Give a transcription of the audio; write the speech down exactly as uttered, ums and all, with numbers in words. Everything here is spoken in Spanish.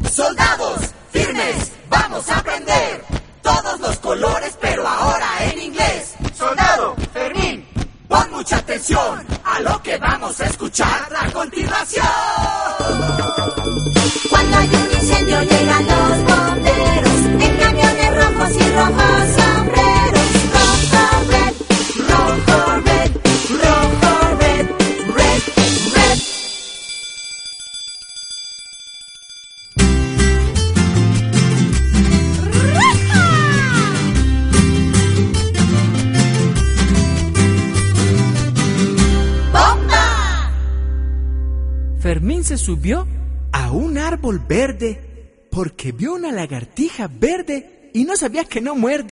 Soldados, firmes, vamos a aprender todos los colores, pero ahora en inglés. Soldado, Fermín, pon mucha atención a lo que vamos a escuchar a continuación. Cuando hay un incendio llegan los bomberos en camiones rojos y rojos sombreros. Rojo, red, rojo, red, rojo, red, red, red. ¡Bomba! Fermín se subió a un árbol verde porque vio una lagartija verde y no sabía que no muerde.